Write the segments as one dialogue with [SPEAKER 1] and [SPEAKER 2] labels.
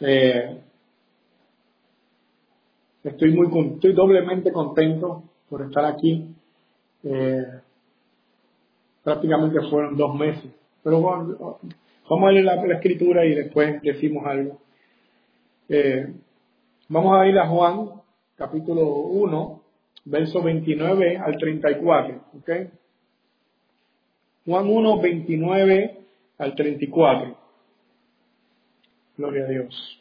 [SPEAKER 1] Eh, estoy doblemente contento por estar aquí. Eh, prácticamente fueron 2 meses. Pero bueno, vamos a leer la escritura y después decimos algo. Vamos a ir a Juan, capítulo 1, versos 29 al 34. ¿Ok? Juan 1, 29 al 34. Gloria a Dios.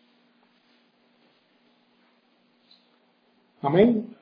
[SPEAKER 1] Amén.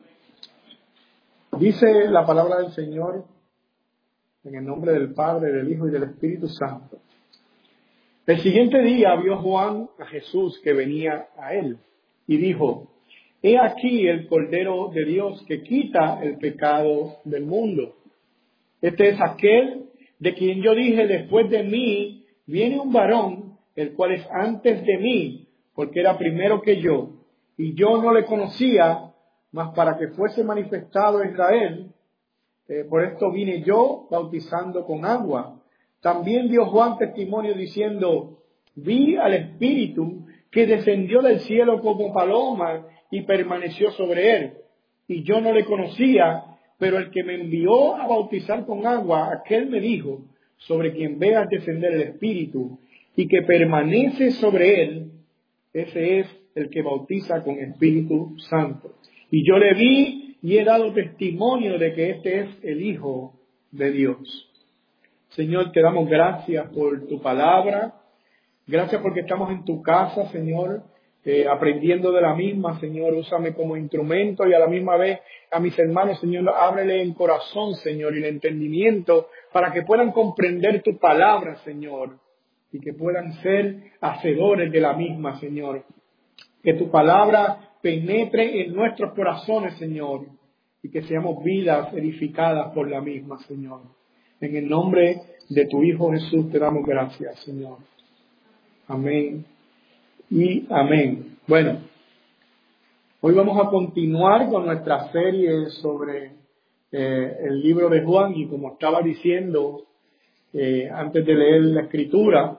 [SPEAKER 1] Dice la palabra del Señor en el nombre del Padre, del Hijo y del Espíritu Santo. El siguiente día vio Juan a Jesús que venía a él y dijo: He aquí el Cordero de Dios que quita el pecado del mundo. Este es aquel de quien yo dije: después de mí viene un varón, el cual es antes de mí, porque era primero que yo, y yo no le conocía, mas para que fuese manifestado a Israel, por esto vine yo bautizando con agua. También dio Juan testimonio diciendo: vi al Espíritu que descendió del cielo como paloma y permaneció sobre él. Y yo no le conocía, pero el que me envió a bautizar con agua, aquel me dijo: sobre quien veas descender el Espíritu y que permanece sobre él, ese es el que bautiza con Espíritu Santo. Y yo le vi y he dado testimonio de que este es el Hijo de Dios. Señor, te damos gracias por tu palabra. Gracias porque estamos en tu casa, Señor, aprendiendo de la misma. Señor, úsame como instrumento y a la misma vez a mis hermanos, Señor, ábrele en corazón, Señor, y el entendimiento para que puedan comprender tu palabra, Señor, y que puedan ser hacedores de la misma, Señor. Que tu palabra penetre en nuestros corazones, Señor, y que seamos vidas edificadas por la misma, Señor. En el nombre de tu Hijo Jesús te damos gracias, Señor. Amén y amén. Bueno, hoy vamos a continuar con nuestra serie sobre el libro de Juan, y como estaba diciendo antes de leer la escritura,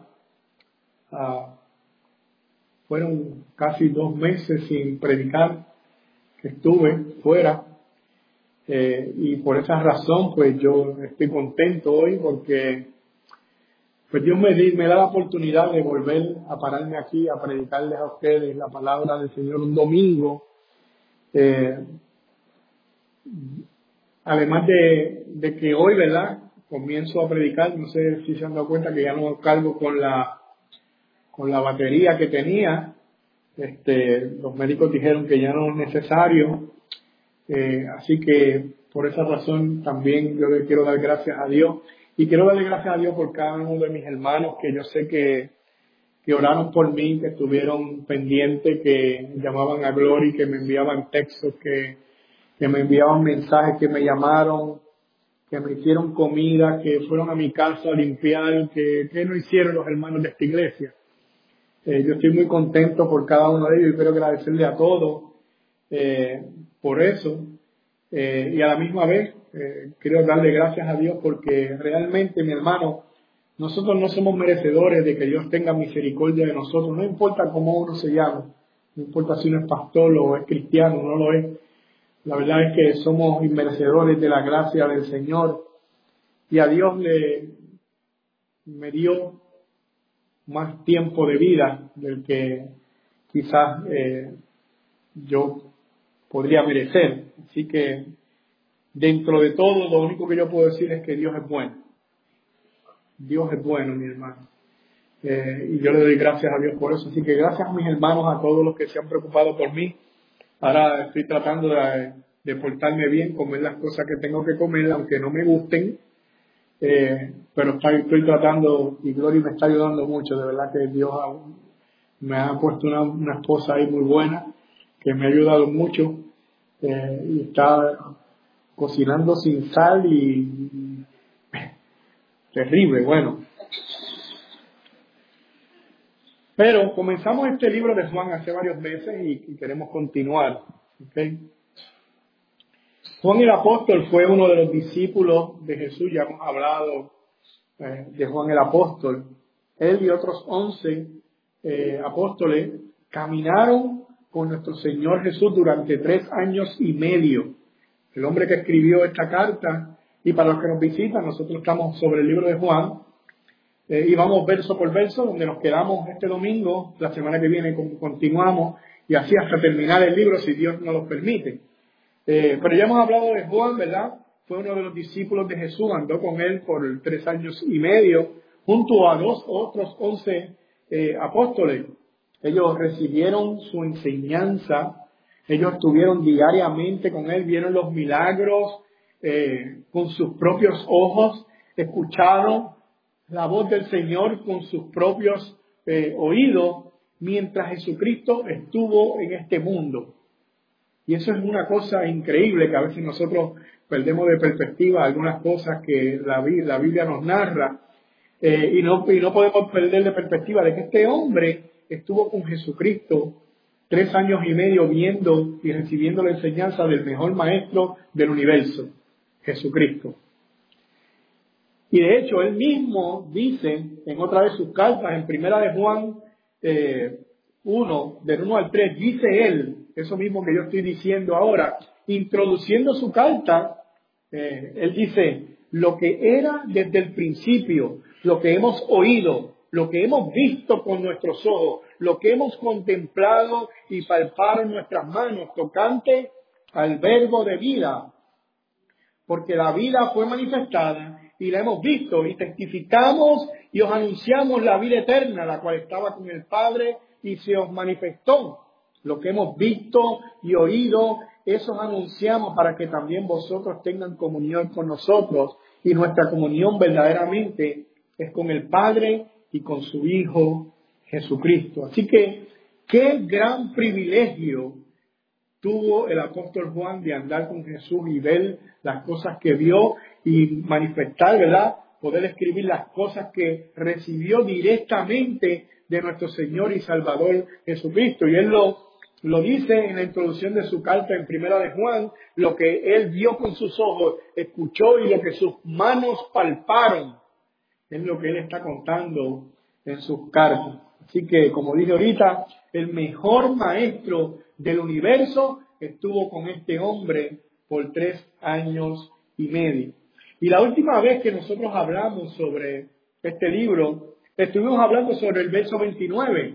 [SPEAKER 1] fueron casi 2 meses sin predicar que estuve fuera, y por esa razón pues yo estoy contento hoy porque pues Dios me da la oportunidad de volver a pararme aquí a predicarles a ustedes la palabra del Señor un domingo. Además de que hoy, ¿verdad?, comienzo a predicar. No sé si se han dado cuenta que ya no cargo con la batería que tenía. Los médicos dijeron que ya no es necesario. Así que por esa razón también yo le quiero dar gracias a Dios. Y quiero darle gracias a Dios por cada uno de mis hermanos que yo sé que oraron por mí, que estuvieron pendientes, que llamaban a Glory, que me enviaban textos, que me enviaban mensajes, que me llamaron, que me hicieron comida, que fueron a mi casa a limpiar, que no hicieron los hermanos de esta iglesia. Yo estoy muy contento por cada uno de ellos y quiero agradecerle a todos por eso. Y a la misma vez quiero darle gracias a Dios porque realmente, mi hermano, nosotros no somos merecedores de que Dios tenga misericordia de nosotros. No importa cómo uno se llama, no importa si uno es pastor o es cristiano, no lo es. La verdad es que somos inmerecedores de la gracia del Señor, y a Dios me dio más tiempo de vida del que quizás yo podría merecer. Así que dentro de todo, lo único que yo puedo decir es que Dios es bueno. Dios es bueno, mi hermano. Y yo le doy gracias a Dios por eso. Así que gracias a mis hermanos, a todos los que se han preocupado por mí. Ahora estoy tratando de portarme bien, comer las cosas que tengo que comer, aunque no me gusten. Pero estoy tratando, y Gloria me está ayudando mucho. De verdad que Dios me ha puesto una esposa ahí muy buena, que me ha ayudado mucho. Y está cocinando sin sal y terrible, bueno. Pero comenzamos este libro de Juan hace varios meses y queremos continuar. ¿Okay? Juan el apóstol fue uno de los discípulos de Jesús. Ya hemos hablado de Juan el apóstol. Él y otros 11 apóstoles caminaron con nuestro Señor Jesús durante 3 años y medio. El hombre que escribió esta carta, y para los que nos visitan, nosotros estamos sobre el libro de Juan, y vamos verso por verso, donde nos quedamos este domingo. La semana que viene continuamos, y así hasta terminar el libro, si Dios nos lo permite. Pero ya hemos hablado de Juan, ¿verdad? Fue uno de los discípulos de Jesús, andó con él por 3 años y medio, junto a otros 11 apóstoles. Ellos recibieron su enseñanza, ellos estuvieron diariamente con él, vieron los milagros con sus propios ojos, escucharon la voz del Señor con sus propios oídos, mientras Jesucristo estuvo en este mundo. Y eso es una cosa increíble, que a veces nosotros perdemos de perspectiva algunas cosas que la Biblia nos narra, y no podemos perder de perspectiva de que este hombre estuvo con Jesucristo 3 años y medio viendo y recibiendo la enseñanza del mejor maestro del universo, Jesucristo. Y de hecho, él mismo dice en otra de sus cartas, en primera de Juan 1, del 1 al 3, dice él, eso mismo que yo estoy diciendo ahora, introduciendo su carta, él dice, lo que era desde el principio, lo que hemos oído, lo que hemos visto con nuestros ojos, lo que hemos contemplado y palpado en nuestras manos, tocante al verbo de vida, porque la vida fue manifestada y la hemos visto y testificamos y os anunciamos la vida eterna, la cual estaba con el Padre y se os manifestó. Lo que hemos visto y oído, eso os anunciamos para que también vosotros tengan comunión con nosotros, y nuestra comunión verdaderamente es con el Padre y con su Hijo Jesucristo. Así que, qué gran privilegio tuvo el apóstol Juan de andar con Jesús y ver las cosas que vio y manifestar, ¿verdad? Poder escribir las cosas que recibió directamente de nuestro Señor y Salvador Jesucristo. Y él lo dice en la introducción de su carta en primera de Juan, lo que él vio con sus ojos, escuchó y lo que sus manos palparon, es lo que él está contando en sus cartas. Así que, como dije ahorita, el mejor maestro del universo estuvo con este hombre por 3 años y medio. Y la última vez que nosotros hablamos sobre este libro, estuvimos hablando sobre el verso 29,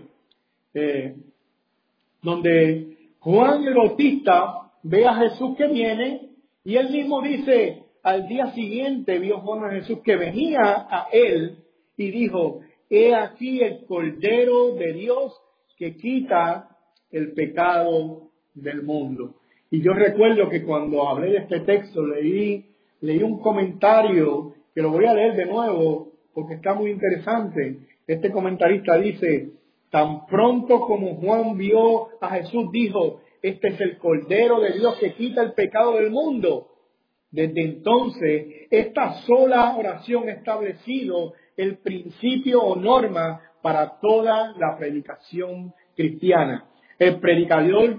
[SPEAKER 1] donde Juan el Bautista ve a Jesús que viene, y él mismo dice, al día siguiente vio Juan a Jesús que venía a él y dijo, he aquí el Cordero de Dios que quita el pecado del mundo. Y yo recuerdo que cuando hablé de este texto leí un comentario que lo voy a leer de nuevo porque está muy interesante. Este comentarista dice, tan pronto como Juan vio a Jesús, dijo, este es el Cordero de Dios que quita el pecado del mundo. Desde entonces, esta sola oración ha establecido el principio o norma para toda la predicación cristiana. El predicador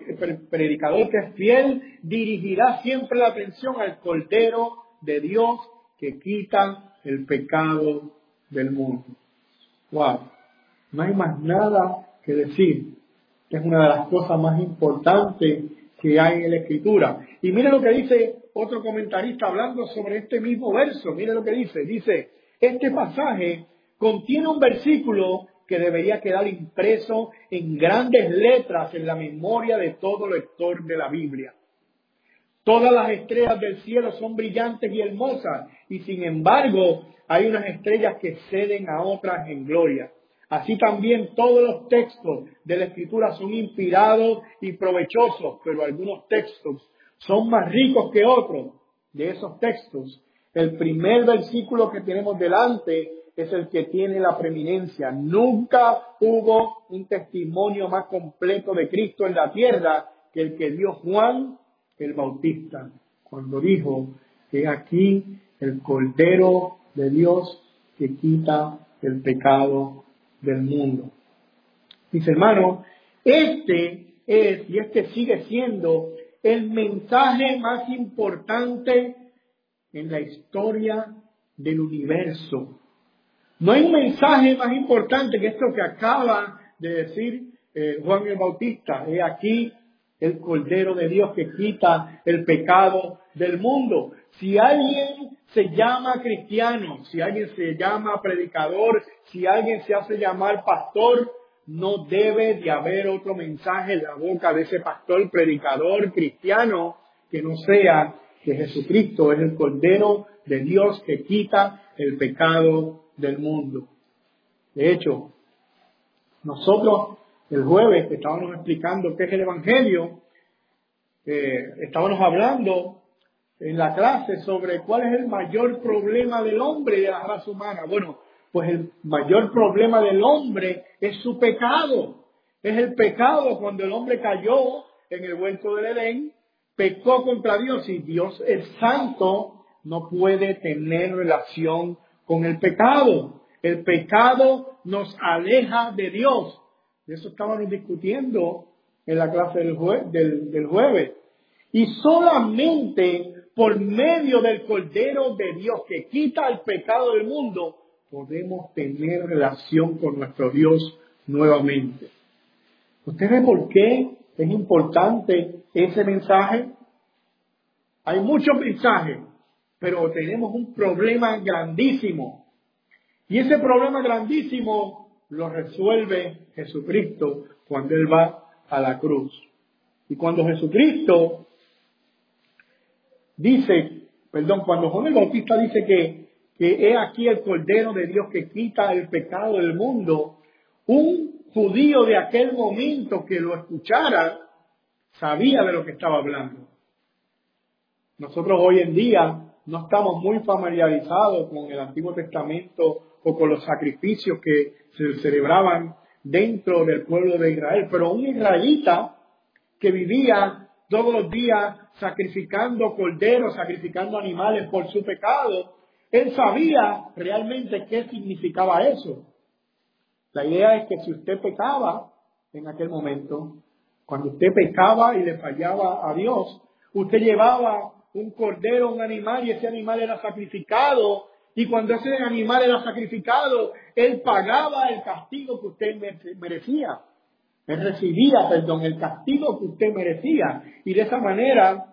[SPEAKER 1] que es fiel dirigirá siempre la atención al Cordero de Dios que quita el pecado del mundo. ¡Wow! No hay más nada que decir. Es una de las cosas más importantes que hay en la Escritura. Y mire lo que dice otro comentarista hablando sobre este mismo verso. Mire lo que dice. Dice, este pasaje contiene un versículo que debería quedar impreso en grandes letras en la memoria de todo lector de la Biblia. Todas las estrellas del cielo son brillantes y hermosas, y sin embargo hay unas estrellas que ceden a otras en gloria. Así también todos los textos de la Escritura son inspirados y provechosos, pero algunos textos son más ricos que otros. De esos textos, el primer versículo que tenemos delante es el que tiene la preeminencia. Nunca hubo un testimonio más completo de Cristo en la tierra que el que dio Juan el Bautista, cuando dijo que aquí el Cordero de Dios que quita el pecado del mundo. Dice, hermano, este es y este sigue siendo el mensaje más importante en la historia del universo. No hay un mensaje más importante que esto que acaba de decir Juan el Bautista: he aquí el Cordero de Dios que quita el pecado del mundo. Si alguien se llama cristiano, si alguien se llama predicador, si alguien se hace llamar pastor, no debe de haber otro mensaje en la boca de ese pastor, predicador, cristiano, que no sea que Jesucristo es el Cordero de Dios que quita el pecado del mundo. De hecho, nosotros el jueves que estábamos explicando qué es el Evangelio, estábamos hablando en la clase sobre cuál es el mayor problema del hombre y de la raza humana. Bueno, pues el mayor problema del hombre es su pecado. Es el pecado cuando el hombre cayó en el huerto del Edén, pecó contra Dios, y Dios es santo, no puede tener relación con el pecado. El pecado nos aleja de Dios. De eso estábamos discutiendo en la clase del jueves. Y solamente por medio del Cordero de Dios que quita el pecado del mundo, podemos tener relación con nuestro Dios nuevamente. ¿Usted ve por qué es importante ese mensaje? Hay muchos mensajes, pero tenemos un problema grandísimo. Y ese problema grandísimo lo resuelve Jesucristo cuando Él va a la cruz. Y cuando Jesucristo cuando Juan el Bautista dice que he aquí el Cordero de Dios que quita el pecado del mundo, un judío de aquel momento que lo escuchara sabía de lo que estaba hablando. Nosotros hoy en día no estamos muy familiarizados con el Antiguo Testamento o con los sacrificios que se celebraban dentro del pueblo de Israel, pero un israelita que vivía todos los días sacrificando corderos, sacrificando animales por su pecado, él sabía realmente qué significaba eso. La idea es que si usted pecaba en aquel momento, cuando usted pecaba y le fallaba a Dios, usted llevaba un cordero, un animal, y ese animal era sacrificado, y cuando ese animal era sacrificado, él pagaba el castigo que usted merecía. Él recibía, el castigo que usted merecía. Y de esa manera,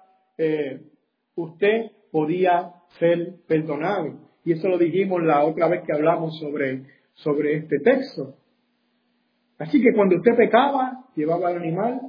[SPEAKER 1] usted podía ser perdonado. Y eso lo dijimos la otra vez que hablamos sobre este texto. Así que cuando usted pecaba, llevaba el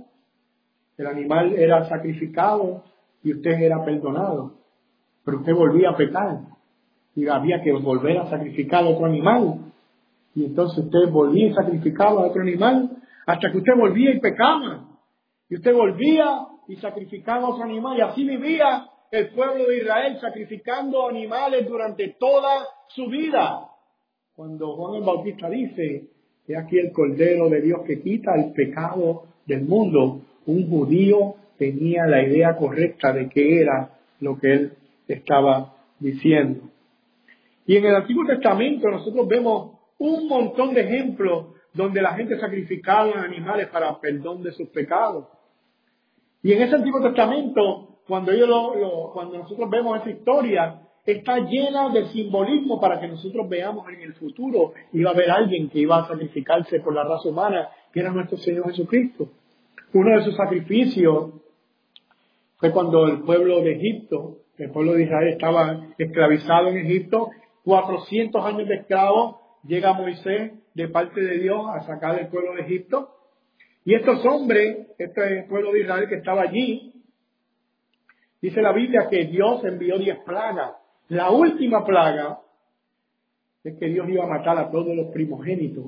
[SPEAKER 1] animal era sacrificado y usted era perdonado. Pero usted volvía a pecar y había que volver a sacrificar a otro animal. Y entonces usted volvía y sacrificaba a otro animal hasta que usted volvía y pecaba. Y usted volvía y sacrificaba a otro animal. Y así vivía el pueblo de Israel, sacrificando animales durante toda su vida. Cuando Juan el Bautista dice que aquí el Cordero de Dios que quita el pecado del mundo, un judío tenía la idea correcta de qué era lo que él estaba diciendo. Y en el Antiguo Testamento nosotros vemos un montón de ejemplos donde la gente sacrificaba animales para perdón de sus pecados. Y en ese Antiguo Testamento, cuando nosotros vemos esa historia, está llena de simbolismo para que nosotros veamos en el futuro iba a haber alguien que iba a sacrificarse por la raza humana, que era nuestro Señor Jesucristo. Uno de sus sacrificios fue cuando el pueblo de Israel estaba esclavizado en Egipto, 400 años de esclavos. Llega Moisés de parte de Dios a sacar al pueblo de Egipto. Y estos hombres, este pueblo de Israel que estaba allí, dice la Biblia que Dios envió 10 plagas. La última plaga es que Dios iba a matar a todos los primogénitos.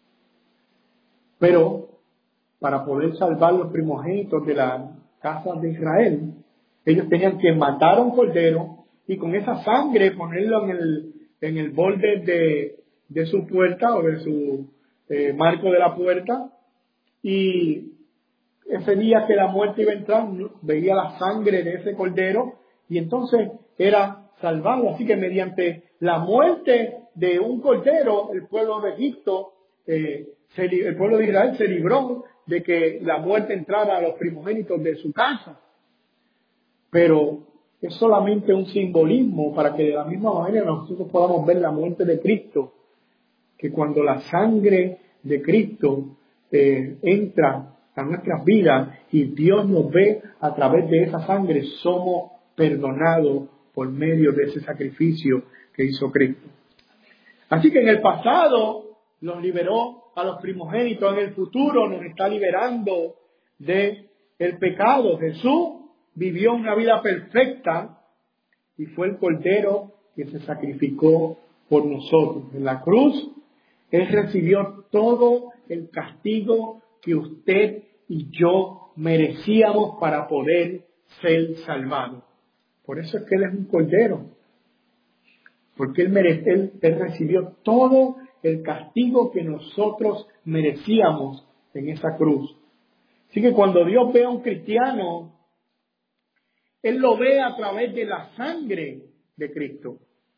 [SPEAKER 1] Pero para poder salvar los primogénitos de la casa de Israel, ellos tenían que matar a un cordero y con esa sangre ponerlo en el borde de su puerta o de su marco de la puerta, y ese día que la muerte iba a entrar veía la sangre de ese cordero y entonces era salvado. Así que mediante la muerte de un cordero el pueblo de Egipto, el pueblo de Israel se libró de que la muerte entrara a los primogénitos de su casa. Pero es solamente un simbolismo para que de la misma manera nosotros podamos ver la muerte de Cristo, que cuando la sangre de Cristo entra a nuestras vidas y Dios nos ve a través de esa sangre, somos perdonados por medio de ese sacrificio que hizo Cristo. Así que en el pasado los liberó a los primogénitos, en el futuro nos está liberando de el pecado. Jesús vivió una vida perfecta y fue el Cordero que se sacrificó por nosotros. En la cruz, Él recibió todo el castigo que usted y yo merecíamos para poder ser salvados. Por eso es que Él es un Cordero. Porque Él recibió todo el castigo que nosotros merecíamos en esa cruz. Así que cuando Dios ve a un cristiano, Él lo ve a través de la sangre de Cristo.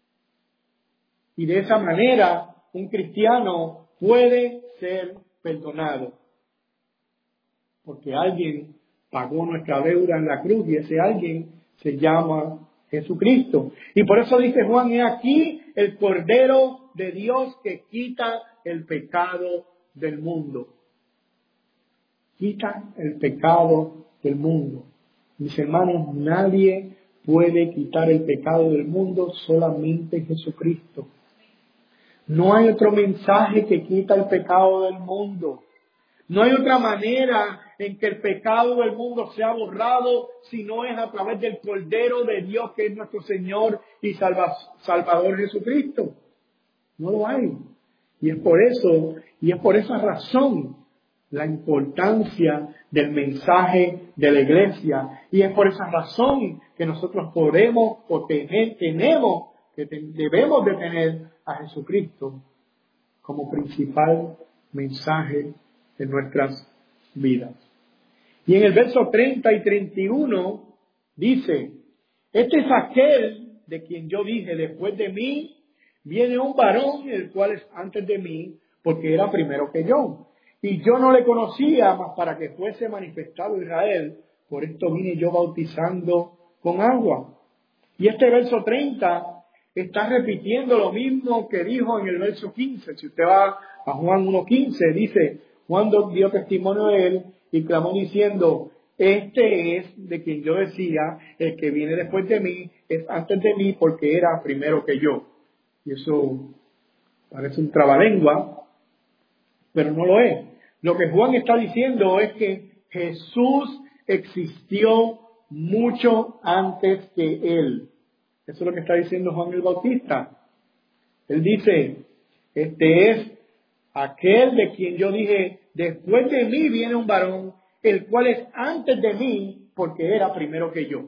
[SPEAKER 1] Y de esa manera, un cristiano puede ser perdonado. Porque alguien pagó nuestra deuda en la cruz y ese alguien se llama Jesucristo. Y por eso dice Juan, he aquí el Cordero de Dios que quita el pecado del mundo. Quita el pecado del mundo. Mis hermanos, nadie puede quitar el pecado del mundo, solamente Jesucristo. No hay otro mensaje que quita el pecado del mundo. No hay otra manera en que el pecado del mundo sea borrado si no es a través del Cordero de Dios que es nuestro Señor y Salvador Jesucristo. No lo hay. Y es por eso, y es por esa razón la importancia del mensaje de la iglesia. Y es por esa razón que nosotros debemos de tener a Jesucristo como principal mensaje de nuestras vidas. Y en el verso 30 y 31 dice, este es aquel de quien yo dije, después de mí viene un varón, el cual es antes de mí, porque era primero que yo. Y yo no le conocía, mas para que fuese manifestado Israel, por esto vine yo bautizando con agua. Y este verso 30 está repitiendo lo mismo que dijo en el verso 15. Si usted va a Juan 1:15, dice, Juan dio testimonio de él y clamó diciendo, este es de quien yo decía, el que viene después de mí, es antes de mí porque era primero que yo. Y eso parece un trabalengua, pero no lo es. Lo que Juan está diciendo es que Jesús existió mucho antes que él. Eso es lo que está diciendo Juan el Bautista. Él dice, este es aquel de quien yo dije, después de mí viene un varón, el cual es antes de mí, porque era primero que yo.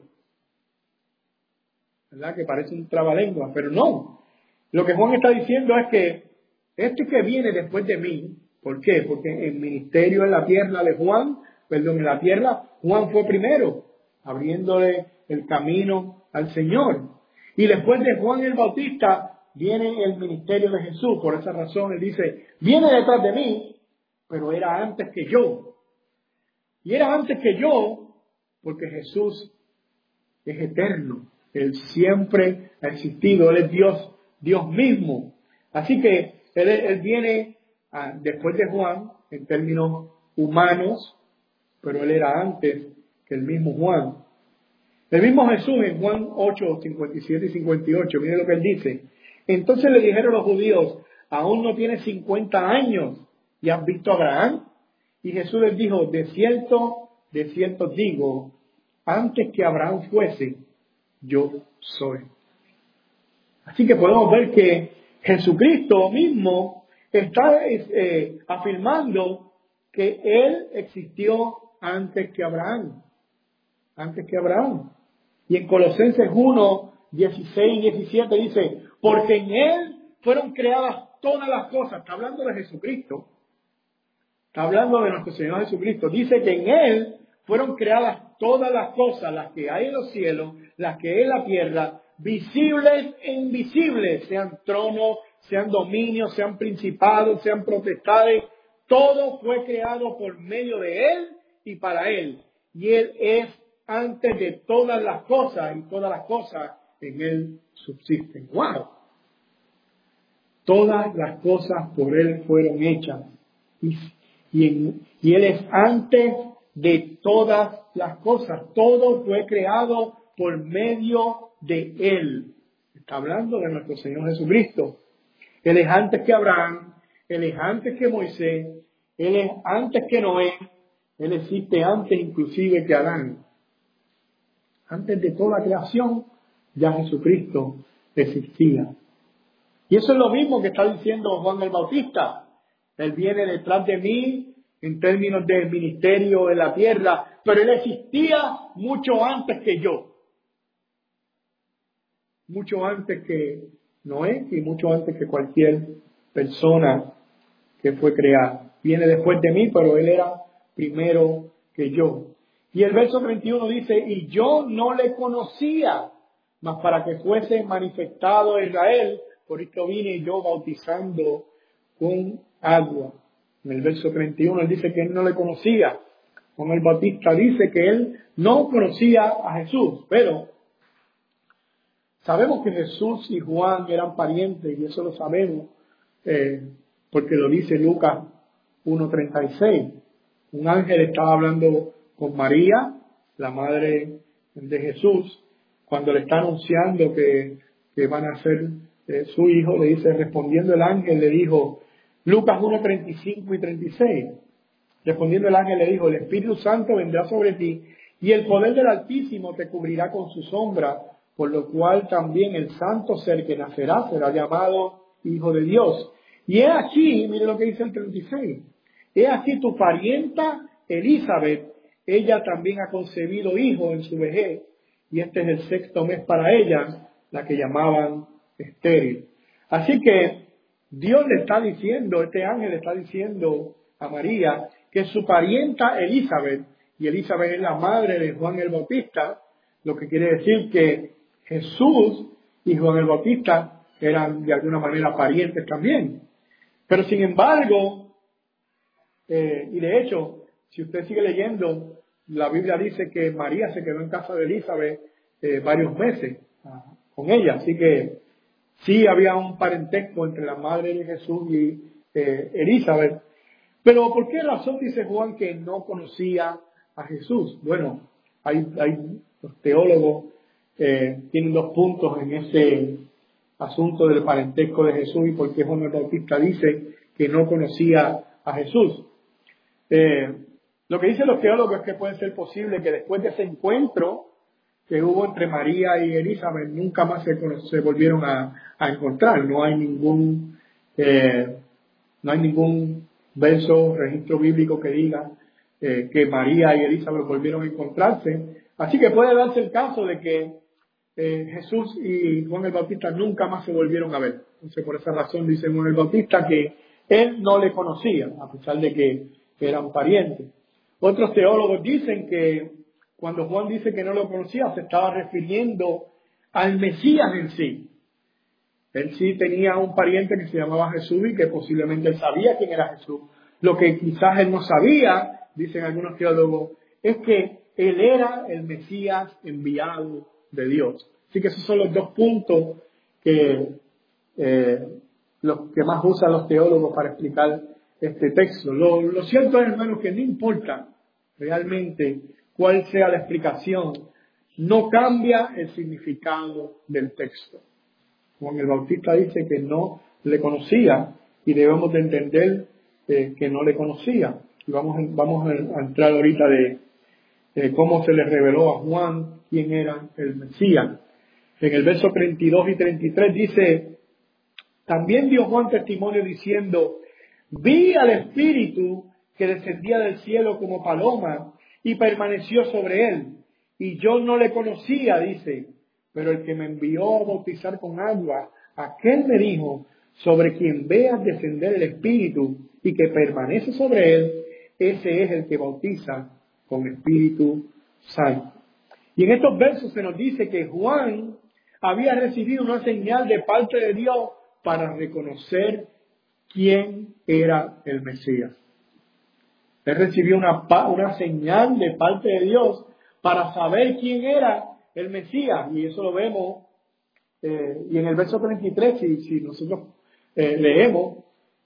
[SPEAKER 1] ¿Verdad? Que parece un trabalengua, pero no. Lo que Juan está diciendo es que este que viene después de mí, ¿por qué? Porque el ministerio en la tierra de Juan, en la tierra, Juan fue primero, abriéndole el camino al Señor. Y después de Juan el Bautista viene el ministerio de Jesús. Por esa razón él dice, viene detrás de mí, pero era antes que yo. Y era antes que yo porque Jesús es eterno. Él siempre ha existido. Él es Dios, Dios mismo. Así que él viene después de Juan en términos humanos, pero él era antes que el mismo Juan. El mismo Jesús en Juan 8, 57 y 58, miren lo que él dice. Entonces le dijeron los judíos, aún no tienes 50 años y has visto a Abraham. Y Jesús les dijo, de cierto digo, antes que Abraham fuese, yo soy. Así que podemos ver que Jesucristo mismo está afirmando que Él existió antes que Abraham. Antes que Abraham. Y en Colosenses 1, 16 y 17 dice, porque en Él fueron creadas todas las cosas. Está hablando de Jesucristo. Está hablando de nuestro Señor Jesucristo. Dice que en Él fueron creadas todas las cosas, las que hay en los cielos, las que hay en la tierra, visibles e invisibles, sean tronos, sean dominios, sean principados, sean potestades. Todo fue creado por medio de Él y para Él. Y Él es antes de todas las cosas y todas las cosas en Él subsisten. ¡Wow! Todas las cosas por Él fueron hechas. y Él es antes de todas las cosas. Todo fue creado por medio de Él. Está hablando de nuestro Señor Jesucristo. Él es antes que Abraham, Él es antes que Moisés, Él es antes que Noé, Él existe antes inclusive que Adán. Antes de toda la creación, ya Jesucristo existía. Y eso es lo mismo que está diciendo Juan el Bautista. Él viene detrás de mí en términos de ministerio en la tierra, pero Él existía mucho antes que yo. Mucho antes que Noé y mucho antes que cualquier persona que fue creada. Viene después de mí, pero Él era primero que yo. Y el verso 31 dice, y yo no le conocía, mas para que fuese manifestado a Israel, por esto vine yo bautizando con agua. En el verso 31 él dice que él no le conocía. Juan el Bautista dice que él no conocía a Jesús, pero sabemos que Jesús y Juan eran parientes, y eso lo sabemos porque lo dice Lucas 1:36. Un ángel estaba hablando con María, la madre de Jesús, cuando le está anunciando que van a ser su hijo. Le dice, respondiendo el ángel, le dijo, Lucas 1:35 y 36. Respondiendo el ángel le dijo, el Espíritu Santo vendrá sobre ti y el poder del Altísimo te cubrirá con su sombra, por lo cual también el santo ser que nacerá será llamado Hijo de Dios. Y he aquí, mire lo que dice el 36, he aquí tu parienta Elizabeth, ella también ha concebido hijo en su vejez, y este es el 6º mes para ella, la que llamaban estéril. Así que Dios le está diciendo, este ángel le está diciendo a María que su parienta Elizabeth, y Elizabeth es la madre de Juan el Bautista, lo que quiere decir que Jesús y Juan el Bautista eran de alguna manera parientes también. Pero sin embargo, y de hecho, si usted sigue leyendo, la Biblia dice que María se quedó en casa de Elizabeth varios meses con ella. Así que sí había un parentesco entre la madre de Jesús y Elizabeth. Pero ¿por qué razón dice Juan que no conocía a Jesús? Bueno, los teólogos tienen 2 puntos en ese asunto del parentesco de Jesús y por qué Juan el Bautista dice que no conocía a Jesús. Lo que dicen los teólogos es que puede ser posible que después de ese encuentro que hubo entre María y Elizabeth nunca más se volvieron a encontrar. No hay ningún verso, registro bíblico que diga que María y Elizabeth volvieron a encontrarse. Así que puede darse el caso de que Jesús y Juan el Bautista nunca más se volvieron a ver. Entonces, por esa razón dice Juan el Bautista que él no le conocía, a pesar de que eran parientes. Otros teólogos dicen que cuando Juan dice que no lo conocía, se estaba refiriendo al Mesías en sí. Él sí tenía un pariente que se llamaba Jesús y que posiblemente él sabía quién era Jesús. Lo que quizás él no sabía, dicen algunos teólogos, es que él era el Mesías enviado de Dios. Así que esos son los 2 puntos que los que más usan los teólogos para explicar este texto. Lo cierto es, hermanos, que no importa realmente cuál sea la explicación, no cambia el significado del texto. Juan el Bautista dice que no le conocía y debemos de entender que no le conocía. Y vamos a entrar ahorita de cómo se le reveló a Juan quién era el Mesías. En el verso 32 y 33 dice, también dio Juan testimonio diciendo, vi al Espíritu que descendía del cielo como paloma y permaneció sobre él. Y yo no le conocía, dice, pero el que me envió a bautizar con agua, aquel me dijo, sobre quien veas descender el Espíritu y que permanece sobre él, ese es el que bautiza con Espíritu Santo. Y en estos versos se nos dice que Juan había recibido una señal de parte de Dios para reconocer quién era el Mesías. Él recibió una señal de parte de Dios para saber quién era el Mesías. Y eso lo vemos, y en el verso 33, si nosotros leemos,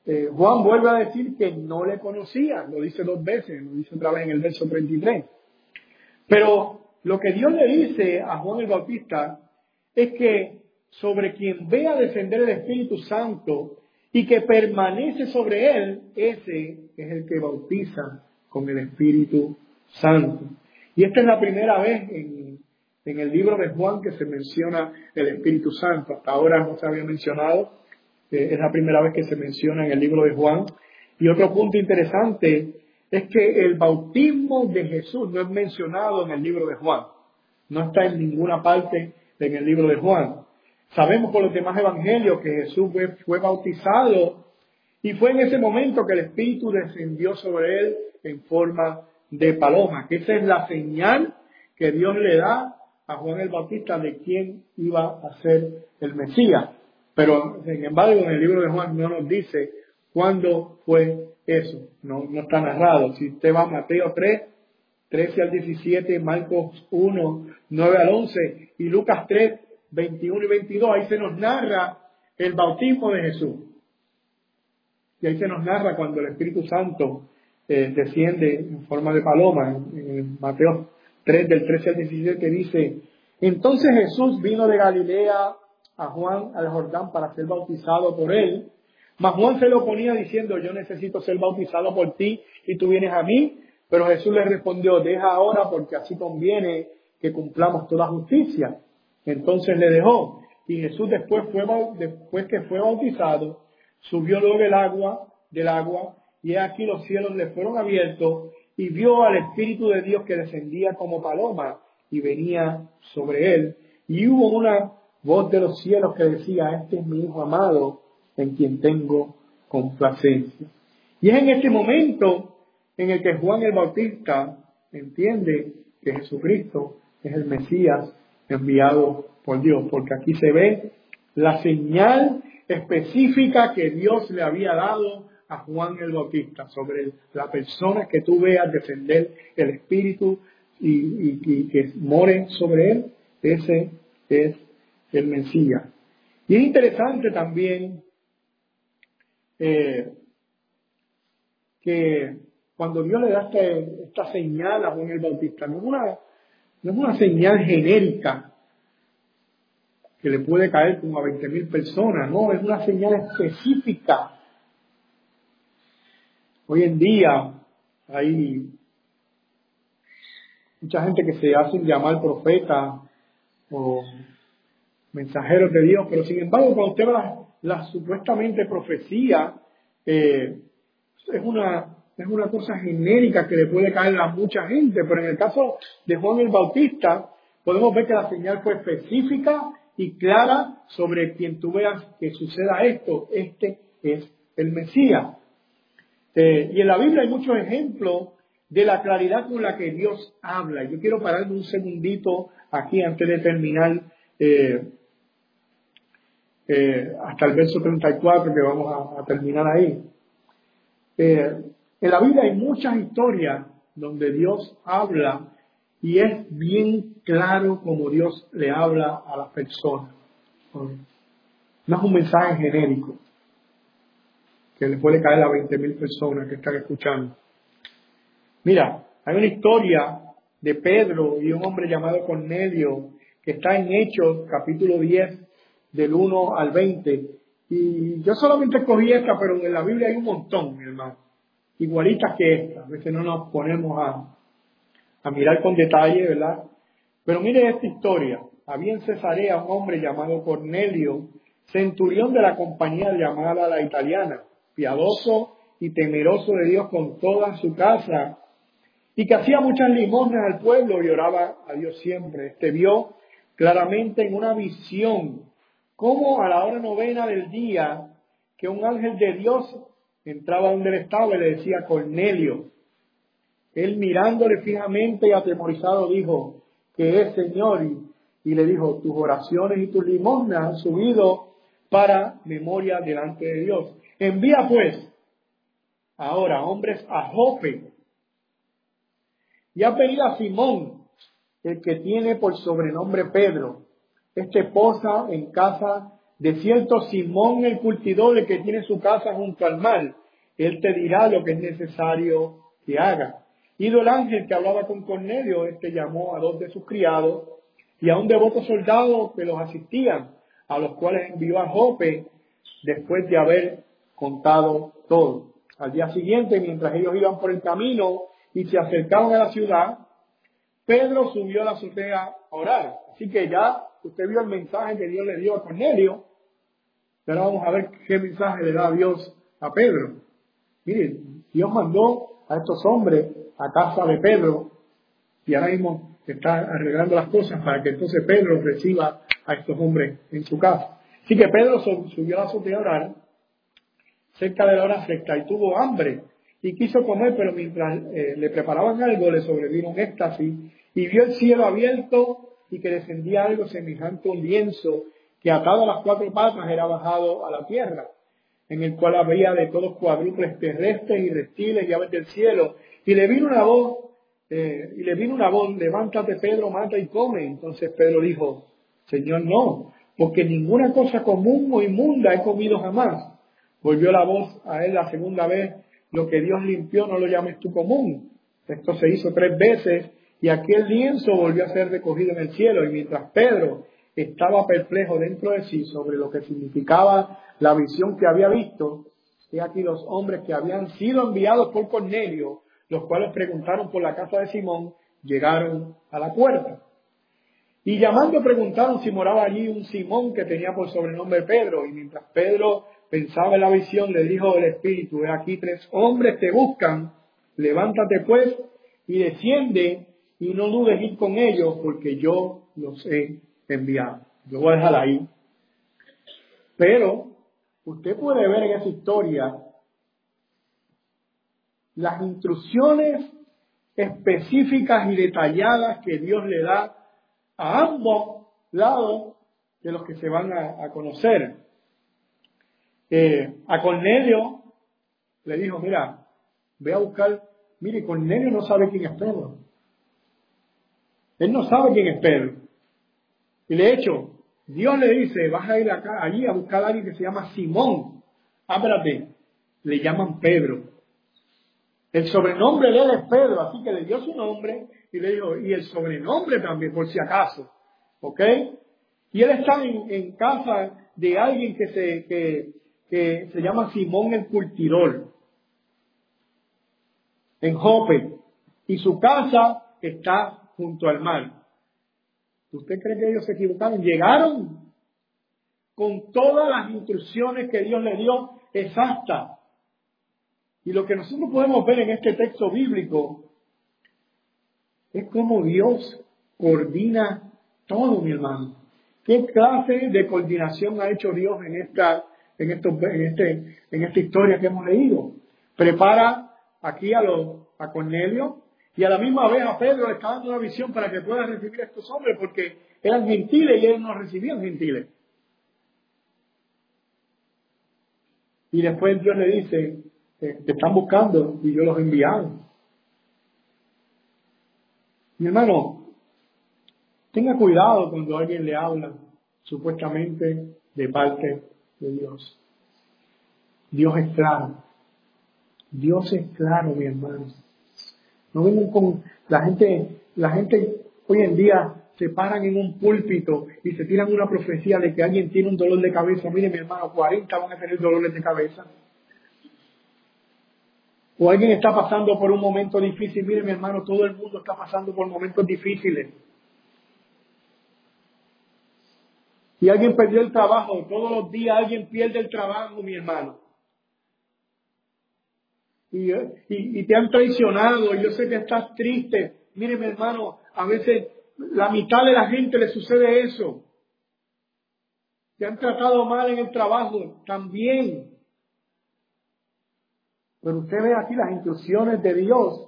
[SPEAKER 1] Juan vuelve a decir que no le conocía, lo dice 2 veces, lo dice otra vez en el verso 33. Pero lo que Dios le dice a Juan el Bautista es que sobre quien vea descender el Espíritu Santo y que permanece sobre él, ese es el que bautiza con el Espíritu Santo. Y esta es la primera vez en el libro de Juan que se menciona el Espíritu Santo. Hasta ahora no se había mencionado, es la primera vez que se menciona en el libro de Juan. Y otro punto interesante es que el bautismo de Jesús no es mencionado en el libro de Juan. No está en ninguna parte en el libro de Juan. Sabemos por los demás evangelios que Jesús fue bautizado y fue en ese momento que el Espíritu descendió sobre él en forma de paloma, que esa es la señal que Dios le da a Juan el Bautista de quién iba a ser el Mesías. Pero, sin embargo, en el libro de Juan no nos dice cuándo fue eso. No está narrado. Si usted va a Mateo 3, 13 al 17, Marcos 1, 9 al 11 y Lucas 3, 21 y 22, ahí se nos narra el bautismo de Jesús. Y ahí se nos narra cuando el Espíritu Santo desciende en forma de paloma. En Mateo 3, del 13 al 17 dice: entonces Jesús vino de Galilea a Juan al Jordán para ser bautizado por él. Mas Juan se lo oponía diciendo: yo necesito ser bautizado por ti y tú vienes a mí. Pero Jesús le respondió: deja ahora, porque así conviene que cumplamos toda justicia. Entonces le dejó. Y Jesús después que fue bautizado, subió luego del agua, y aquí los cielos le fueron abiertos, y vio al Espíritu de Dios que descendía como paloma y venía sobre él. Y hubo una voz de los cielos que decía: este es mi Hijo amado, en quien tengo complacencia. Y es en este momento en el que Juan el Bautista entiende que Jesucristo es el Mesías enviado por Dios, porque aquí se ve la señal específica que Dios le había dado a Juan el Bautista sobre la persona que tú veas descender el Espíritu y que more sobre él. Ese es el Mesías. Y es interesante también que cuando Dios le da esta señal a Juan el Bautista, no es una señal genérica que le puede caer como a 20,000 personas, no, es una señal específica. Hoy en día hay mucha gente que se hacen llamar profetas o mensajeros de Dios, pero sin embargo, cuando usted ve la supuestamente profecía, es una cosa genérica que le puede caer a mucha gente, pero en el caso de Juan el Bautista, podemos ver que la señal fue específica y clara sobre quien tú veas que suceda esto. Este es el Mesías. Y en la Biblia hay muchos ejemplos de la claridad con la que Dios habla. Yo quiero pararme un segundito aquí antes de terminar hasta el verso 34, que vamos a terminar ahí. En la Biblia hay muchas historias donde Dios habla y es bien claro como Dios le habla a las personas. No es un mensaje genérico que le puede caer a 20,000 personas que están escuchando. Mira, hay una historia de Pedro y un hombre llamado Cornelio que está en Hechos, capítulo 10, del 1 al 20. Y yo solamente escogí esta, pero en la Biblia hay un montón, mi hermano. Igualitas que esta. A veces no nos ponemos a mirar con detalle, ¿verdad? Pero mire esta historia. Había en Cesarea un hombre llamado Cornelio, centurión de la compañía llamada La Italiana, piadoso y temeroso de Dios con toda su casa, y que hacía muchas limosnas al pueblo y oraba a Dios siempre. Este vio claramente en una visión cómo a la hora 9 del día que un ángel de Dios entraba donde él estaba y le decía: Cornelio. Él, mirándole fijamente y atemorizado, dijo: ¿qué es, Señor? Y le dijo: tus oraciones y tus limosnas han subido para memoria delante de Dios. Envía pues ahora hombres a Jope y ha pedido a Simón, el que tiene por sobrenombre Pedro. Este posa en casa De cierto, Simón el curtidor, el que tiene su casa junto al mar, él te dirá lo que es necesario que haga. Ido el ángel que hablaba con Cornelio, llamó a 2 de sus criados y a un devoto soldado que los asistían, a los cuales envió a Jope después de haber contado todo. Al día siguiente, mientras ellos iban por el camino y se acercaban a la ciudad, Pedro subió a la azotea a orar. Así que ya usted vio el mensaje que Dios le dio a Cornelio. Pero vamos a ver qué mensaje le da Dios a Pedro. Miren, Dios mandó a estos hombres a casa de Pedro y ahora mismo está arreglando las cosas para que entonces Pedro reciba a estos hombres en su casa. Así que Pedro subió a la azotea a orar cerca de la hora sexta y tuvo hambre y quiso comer, pero mientras le preparaban algo le sobrevino un éxtasis y vio el cielo abierto y que descendía algo semejante a un lienzo que atado a las 4 patas era bajado a la tierra, en el cual había de todos cuadrúpedes terrestres y reptiles y aves del cielo. Y le vino una voz, levántate Pedro, mata y come. Entonces Pedro dijo, Señor, no, porque ninguna cosa común o inmunda he comido jamás. Volvió la voz a él la segunda vez, lo que Dios limpió no lo llames tú común. Esto se hizo 3 veces y aquel lienzo volvió a ser recogido en el cielo. Y mientras Pedro estaba perplejo dentro de sí sobre lo que significaba la visión que había visto, he aquí los hombres que habían sido enviados por Cornelio, los cuales preguntaron por la casa de Simón, llegaron a la puerta. Y llamando preguntaron si moraba allí un Simón que tenía por sobrenombre Pedro. Y mientras Pedro pensaba en la visión, le dijo el Espíritu, he aquí 3 hombres te buscan, levántate pues y desciende y no dudes ir con ellos porque yo los he enviado. Yo voy a dejar ahí. Pero usted puede ver en esa historia las instrucciones específicas y detalladas que Dios le da a ambos lados de los que se van a conocer. A Cornelio le dijo, mira, ve a buscar, mire, Cornelio no sabe quién es Pedro. Él no sabe quién es Pedro. Y de hecho, Dios le dice, vas a ir allí a buscar a alguien que se llama Simón. Espérate, le llaman Pedro. El sobrenombre de él es Pedro, así que le dio su nombre y le dijo, y el sobrenombre también, por si acaso. ¿Ok? Y él está en casa de alguien que se llama Simón el curtidor, en Jope. Y su casa está junto al mar. ¿Usted cree que ellos se equivocaron? Llegaron con todas las instrucciones que Dios le dio exactas. Y lo que nosotros podemos ver en este texto bíblico es cómo Dios coordina todo, mi hermano. ¿Qué clase de coordinación ha hecho Dios en esta historia que hemos leído? Prepara aquí a Cornelio y a la misma vez a Pedro le está dando una visión para que pueda recibir a estos hombres porque eran gentiles y ellos no recibían gentiles. Y después Dios le dice, te están buscando y yo los he enviado. Mi hermano, tenga cuidado cuando alguien le habla supuestamente de parte de Dios. Dios es claro. Dios es claro, mi hermano. No vengan con la gente hoy en día se paran en un púlpito y se tiran una profecía de que alguien tiene un dolor de cabeza. Mire, mi hermano, 40 van a tener dolores de cabeza. O alguien está pasando por un momento difícil. Mire, mi hermano, todo el mundo está pasando por momentos difíciles. Y alguien perdió el trabajo. Todos los días alguien pierde el trabajo, mi hermano. Y te han traicionado. Yo sé que estás triste. Mire, mi hermano, a veces la mitad de la gente le sucede eso. Te han tratado mal en el trabajo también. Pero usted ve aquí las instrucciones de Dios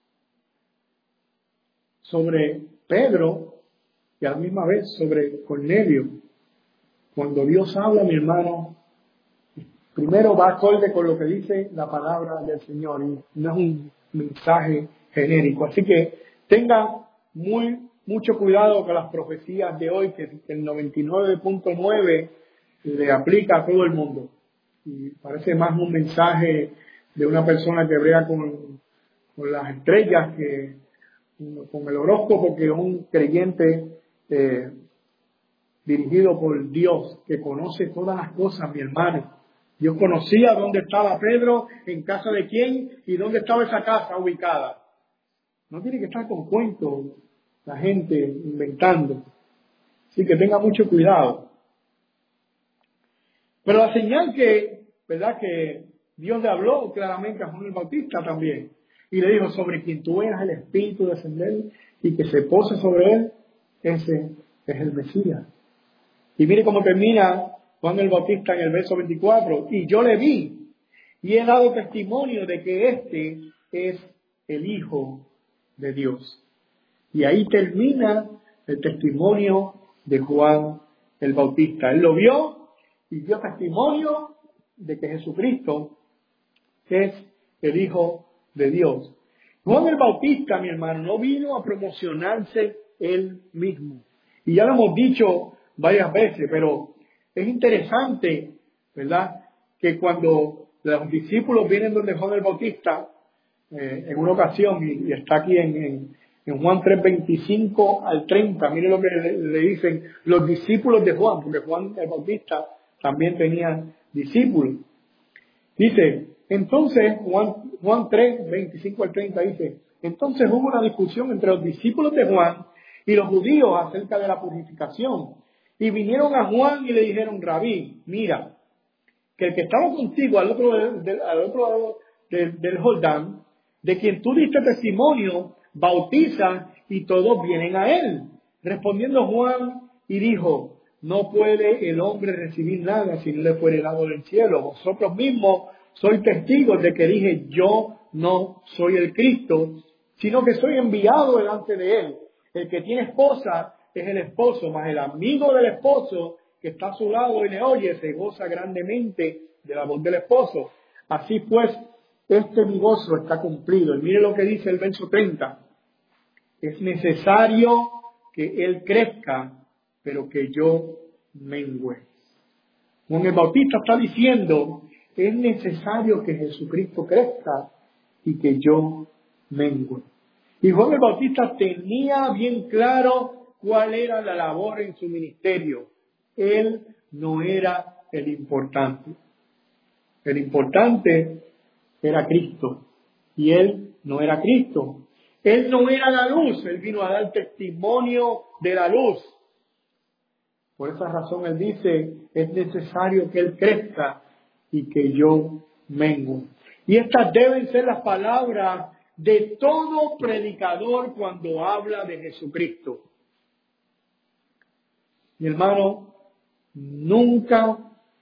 [SPEAKER 1] sobre Pedro y a la misma vez sobre Cornelio. Cuando Dios habla, mi hermano, primero va acorde con lo que dice la palabra del Señor y no es un mensaje genérico. Así que tenga mucho cuidado con las profecías de hoy, que el 99.9 le aplica a todo el mundo. Y parece más un mensaje de una persona que brega con las estrellas que con el horóscopo, que un creyente dirigido por Dios, que conoce todas las cosas, mi hermano. Dios conocía dónde estaba Pedro, en casa de quién y dónde estaba esa casa ubicada. No tiene que estar con cuentos la gente inventando. Así que tenga mucho cuidado. Pero la señal que, ¿verdad?, que Dios le habló claramente a Juan el Bautista también. Y le dijo, sobre quien tú veas el Espíritu descender y que se pose sobre él, ese es el Mesías. Y mire cómo termina Juan el Bautista en el verso 24. Y yo le vi y he dado testimonio de que este es el Hijo de Dios. Y ahí termina el testimonio de Juan el Bautista. Él lo vio y dio testimonio de que Jesucristo es el Hijo de Dios. Juan el Bautista, mi hermano, no vino a promocionarse él mismo. Y ya lo hemos dicho varias veces, pero es interesante, ¿verdad?, que cuando los discípulos vienen donde Juan el Bautista, en una ocasión, y está aquí en Juan 3, 25 al 30, mire lo que le dicen los discípulos de Juan, porque Juan el Bautista también tenía discípulos. Dice, entonces, Juan 3, 25 al 30 dice, entonces hubo una discusión entre los discípulos de Juan y los judíos acerca de la purificación. Y vinieron a Juan y le dijeron, Rabí, mira, que el que estaba contigo al otro lado del Jordán, de quien tú diste testimonio, bautiza y todos vienen a él. Respondiendo Juan y dijo, no puede el hombre recibir nada si no le fuere dado del cielo. Vosotros mismos sois testigos de que dije, yo no soy el Cristo, sino que soy enviado delante de él. El que tiene esposa es el esposo, mas el amigo del esposo que está a su lado y le oye, se goza grandemente de la voz del esposo. Así pues, este mi gozo está cumplido. Y mire lo que dice el verso 30. Es necesario que él crezca, pero que yo mengüe. Juan el Bautista está diciendo, es necesario que Jesucristo crezca y que yo mengüe. Y Juan el Bautista tenía bien claro cuál era la labor en su ministerio. Él no era el importante. El importante era Cristo. Y él no era Cristo. Él no era la luz. Él vino a dar testimonio de la luz. Por esa razón él dice, es necesario que él crezca y que yo mengue. Y estas deben ser las palabras de todo predicador cuando habla de Jesucristo. Mi hermano, nunca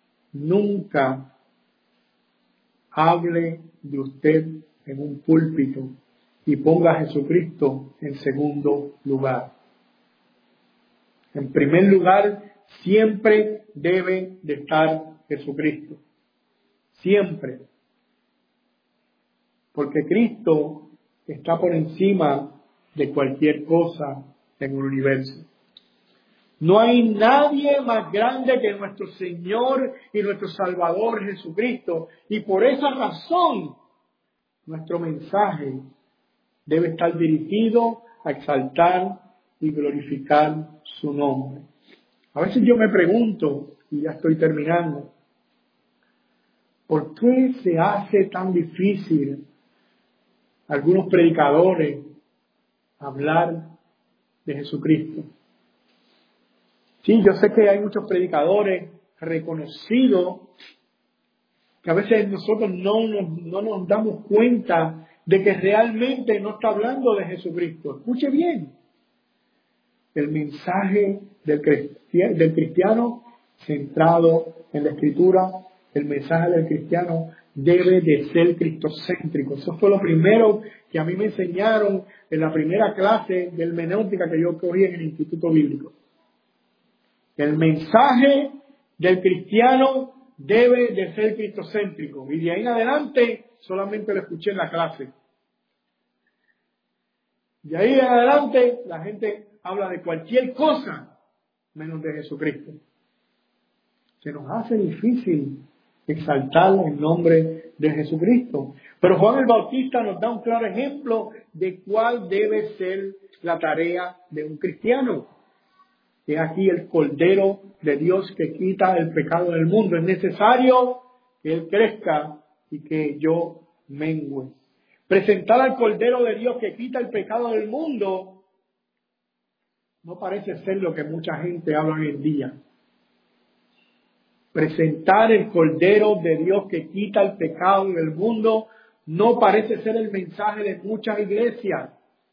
[SPEAKER 1] hable de usted en un púlpito y ponga a Jesucristo en segundo lugar. En primer lugar, siempre debe de estar Jesucristo. Siempre. Porque Cristo está por encima de cualquier cosa en el universo. No hay nadie más grande que nuestro Señor y nuestro Salvador Jesucristo. Y por esa razón, nuestro mensaje debe estar dirigido a exaltar y glorificar su nombre. A veces yo me pregunto, y ya estoy terminando, ¿por qué se hace tan difícil a algunos predicadores hablar de Jesucristo? Sí, yo sé que hay muchos predicadores reconocidos que a veces nosotros no nos damos cuenta de que realmente no está hablando de Jesucristo. Escuche bien. El mensaje del cristiano centrado en la Escritura, el mensaje del cristiano debe de ser cristocéntrico. Eso fue lo primero que a mí me enseñaron en la primera clase de hermenéutica que yo cogí en el Instituto Bíblico. El mensaje del cristiano debe de ser cristocéntrico. Y de ahí en adelante solamente lo escuché en la clase. De ahí en adelante la gente habla de cualquier cosa menos de Jesucristo. Se nos hace difícil exaltar el nombre de Jesucristo. Pero Juan el Bautista nos da un claro ejemplo de cuál debe ser la tarea de un cristiano. Es aquí el Cordero de Dios que quita el pecado del mundo. Es necesario que Él crezca y que yo mengüe. Presentar al Cordero de Dios que quita el pecado del mundo no parece ser lo que mucha gente habla hoy en día. Presentar el Cordero de Dios que quita el pecado del mundo no parece ser el mensaje de muchas iglesias.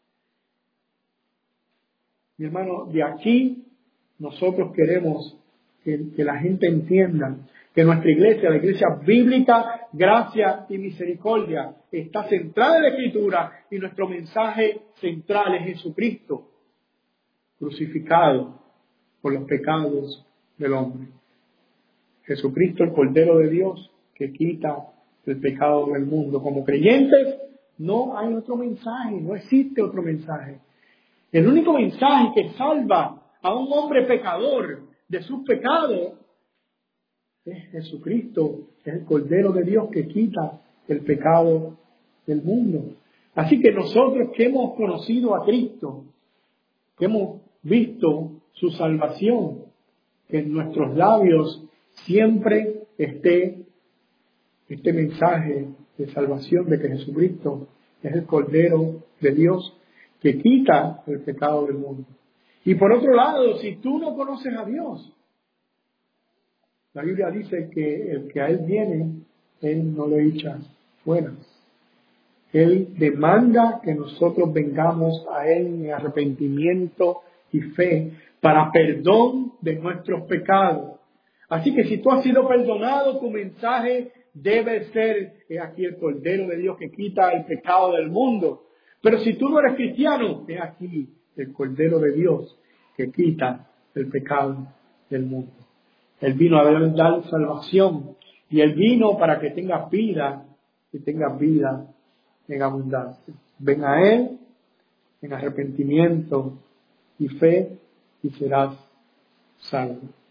[SPEAKER 1] Mi hermano, de aquí nosotros queremos que la gente entienda que nuestra iglesia, la iglesia bíblica, gracia y misericordia, está centrada en la Escritura y nuestro mensaje central es Jesucristo, crucificado por los pecados del hombre. Jesucristo, el Cordero de Dios, que quita el pecado del mundo. Como creyentes, no hay otro mensaje, no existe otro mensaje. El único mensaje que salva a un hombre pecador de sus pecados es Jesucristo, es el Cordero de Dios que quita el pecado del mundo. Así que nosotros que hemos conocido a Cristo, que hemos visto su salvación, que en nuestros labios siempre esté este mensaje de salvación de que Jesucristo es el Cordero de Dios que quita el pecado del mundo. Y por otro lado, si tú no conoces a Dios, la Biblia dice que el que a Él viene, Él no lo echa fuera. Él demanda que nosotros vengamos a Él en arrepentimiento y fe para perdón de nuestros pecados. Así que si tú has sido perdonado, tu mensaje debe ser, es aquí el Cordero de Dios que quita el pecado del mundo. Pero si tú no eres cristiano, es aquí el Cordero de Dios que quita el pecado del mundo. Él vino a dar salvación y Él vino para que tengas vida y tengas vida en abundancia. Ven a Él en arrepentimiento y fe y serás salvo.